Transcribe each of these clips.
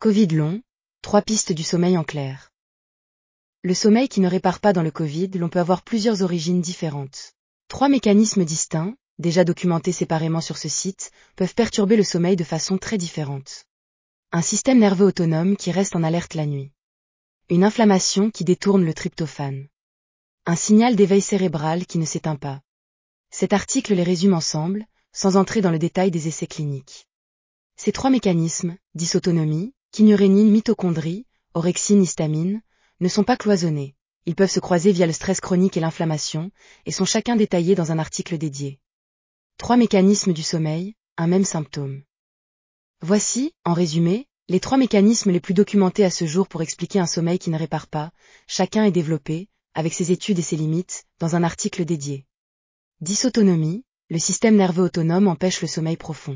Covid long, 3 pistes du sommeil en clair. Le sommeil qui ne répare pas dans le Covid, l'on peut avoir plusieurs origines différentes. 3 mécanismes distincts, déjà documentés séparément sur ce site, peuvent perturber le sommeil de façon très différente. Un système nerveux autonome qui reste en alerte la nuit. Une inflammation qui détourne le tryptophane. Un signal d'éveil cérébral qui ne s'éteint pas. Cet article les résume ensemble, sans entrer dans le détail des essais cliniques. Ces 3 mécanismes, dysautonomie, kynurénine, mitochondrie, orexine, histamine, ne sont pas cloisonnés. Ils peuvent se croiser via le stress chronique et l'inflammation, et sont chacun détaillés dans un article dédié. 3 mécanismes du sommeil, un même symptôme. Voici, en résumé, les 3 mécanismes les plus documentés à ce jour pour expliquer un sommeil qui ne répare pas, chacun est développé, avec ses études et ses limites, dans un article dédié. Dysautonomie, le système nerveux autonome empêche le sommeil profond.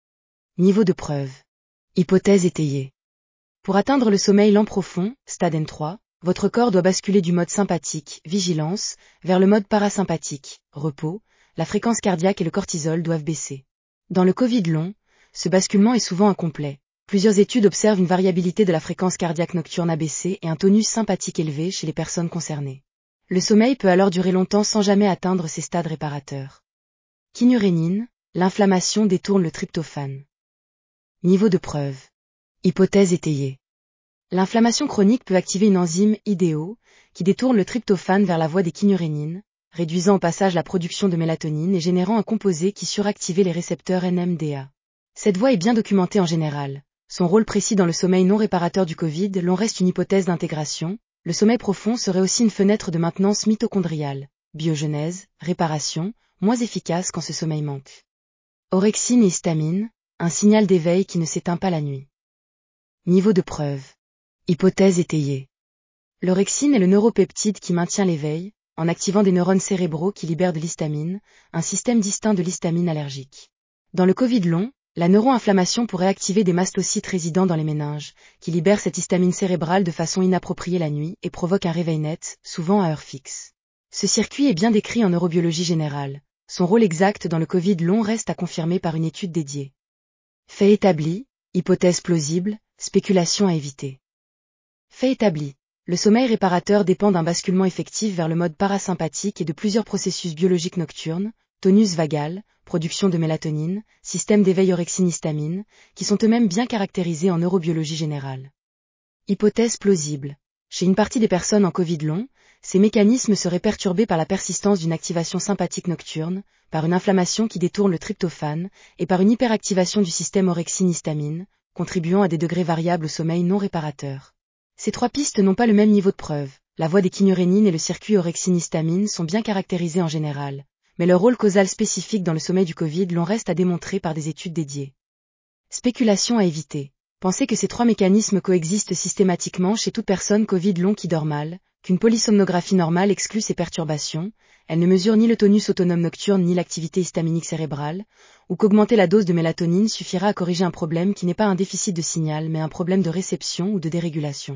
Niveau de preuve. Hypothèse étayée. Pour atteindre le sommeil lent profond, stade N3, votre corps doit basculer du mode sympathique, vigilance, vers le mode parasympathique, repos, la fréquence cardiaque et le cortisol doivent baisser. Dans le Covid long, ce basculement est souvent incomplet. Plusieurs études observent une variabilité de la fréquence cardiaque nocturne abaissée et un tonus sympathique élevé chez les personnes concernées. Le sommeil peut alors durer longtemps sans jamais atteindre ces stades réparateurs. Kynurénine, l'inflammation détourne le tryptophane. Niveau de preuve. Hypothèse étayée. L'inflammation chronique peut activer une enzyme IDO, qui détourne le tryptophane vers la voie des kynurénines, réduisant au passage la production de mélatonine et générant un composé qui suractivait les récepteurs NMDA. Cette voie est bien documentée en général. Son rôle précis dans le sommeil non réparateur du Covid long reste une hypothèse d'intégration. Le sommeil profond serait aussi une fenêtre de maintenance mitochondriale, biogenèse, réparation, moins efficace quand ce sommeil manque. Orexine et histamine, un signal d'éveil qui ne s'éteint pas la nuit. Niveau de preuve. Hypothèse étayée. L'orexine est le neuropeptide qui maintient l'éveil, en activant des neurones cérébraux qui libèrent de l'histamine, un système distinct de l'histamine allergique. Dans le Covid long, la neuroinflammation pourrait activer des mastocytes résidents dans les méninges, qui libèrent cette histamine cérébrale de façon inappropriée la nuit et provoquent un réveil net, souvent à heure fixe. Ce circuit est bien décrit en neurobiologie générale. Son rôle exact dans le Covid long reste à confirmer par une étude dédiée. Fait établi, hypothèse plausible, spéculation à éviter. Fait établi. Le sommeil réparateur dépend d'un basculement effectif vers le mode parasympathique et de plusieurs processus biologiques nocturnes, tonus vagal, production de mélatonine, système d'éveil orexine-histamine, qui sont eux-mêmes bien caractérisés en neurobiologie générale. Hypothèse plausible. Chez une partie des personnes en Covid long, ces mécanismes seraient perturbés par la persistance d'une activation sympathique nocturne, par une inflammation qui détourne le tryptophane, et par une hyperactivation du système orexine-histamine, contribuant à des degrés variables au sommeil non réparateur. Ces 3 pistes n'ont pas le même niveau de preuve. La voie des kynurénines et le circuit orexine-histamine sont bien caractérisés en général, mais leur rôle causal spécifique dans le sommeil du Covid long reste à démontrer par des études dédiées. Spéculation à éviter. Pensez que ces 3 mécanismes coexistent systématiquement chez toute personne Covid long qui dort mal, qu'une polysomnographie normale exclut ces perturbations, elle ne mesure ni le tonus autonome nocturne ni l'activité histaminique cérébrale, ou qu'augmenter la dose de mélatonine suffira à corriger un problème qui n'est pas un déficit de signal mais un problème de réception ou de dérégulation.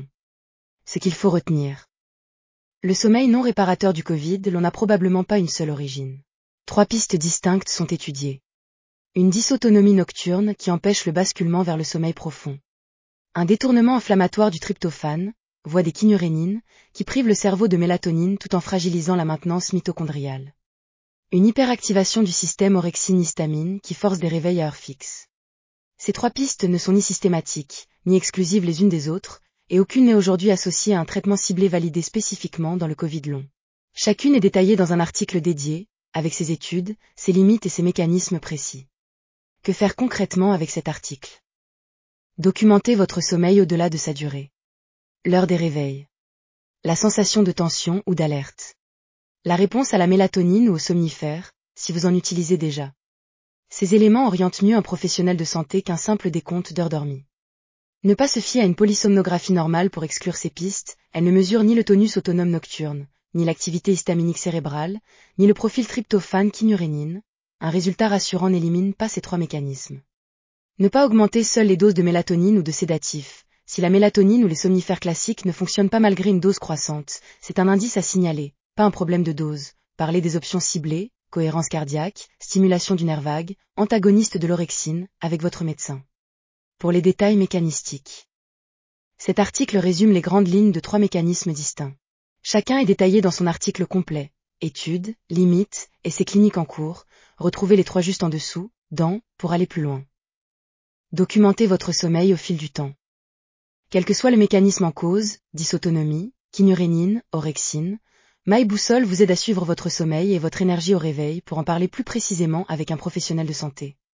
Ce qu'il faut retenir. Le sommeil non réparateur du Covid l'on n'a probablement pas une seule origine. 3 pistes distinctes sont étudiées. Une dysautonomie nocturne qui empêche le basculement vers le sommeil profond. Un détournement inflammatoire du tryptophane, voie des kynurénines, qui prive le cerveau de mélatonine tout en fragilisant la maintenance mitochondriale. Une hyperactivation du système orexine-histamine qui force des réveils à heure fixe. Ces 3 pistes ne sont ni systématiques, ni exclusives les unes des autres, et aucune n'est aujourd'hui associée à un traitement ciblé validé spécifiquement dans le Covid long. Chacune est détaillée dans un article dédié, avec ses études, ses limites et ses mécanismes précis. Que faire concrètement avec cet article? Documenter votre sommeil au-delà de sa durée. L'heure des réveils. La sensation de tension ou d'alerte. La réponse à la mélatonine ou aux somnifères, si vous en utilisez déjà. Ces éléments orientent mieux un professionnel de santé qu'un simple décompte d'heures dormies. Ne pas se fier à une polysomnographie normale pour exclure ces pistes, elle ne mesure ni le tonus autonome nocturne, ni l'activité histaminique cérébrale, ni le profil tryptophane-kynurénine. Un résultat rassurant n'élimine pas ces 3 mécanismes. Ne pas augmenter seules les doses de mélatonine ou de sédatifs. Si la mélatonine ou les somnifères classiques ne fonctionnent pas malgré une dose croissante, c'est un indice à signaler, pas un problème de dose. Parlez des options ciblées, cohérence cardiaque, stimulation du nerf vague, antagoniste de l'orexine, avec votre médecin. Pour les détails mécanistiques. Cet article résume les grandes lignes de 3 mécanismes distincts. Chacun est détaillé dans son article complet. Études, limites, et ses cliniques en cours. Retrouvez les 3 juste en dessous, pour aller plus loin. Documentez votre sommeil au fil du temps. Quel que soit le mécanisme en cause, dysautonomie, kynurénine, orexine, MyBoussole vous aide à suivre votre sommeil et votre énergie au réveil pour en parler plus précisément avec un professionnel de santé.